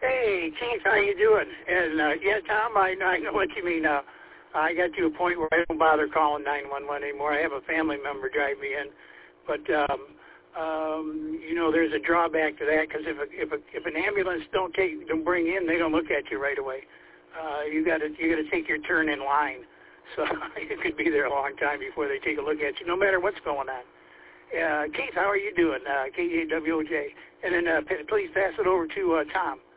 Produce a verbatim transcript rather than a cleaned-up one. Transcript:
Hey, Keith, how you doing? And, uh, yeah, Tom, I, I know what you mean. Uh, I got to a point where I don't bother calling nine one one anymore. I have a family member drive me in. But, um, um, you know, there's a drawback to that because if a, if a, if an ambulance don't take don't bring in, they don't look at you right away. Uh, you got to you got to take your turn in line. So you could be there a long time before they take a look at you, no matter what's going on. Uh, Keith, how are you doing? Uh, K A W O J. And then uh, p- please pass it over to uh, Tom.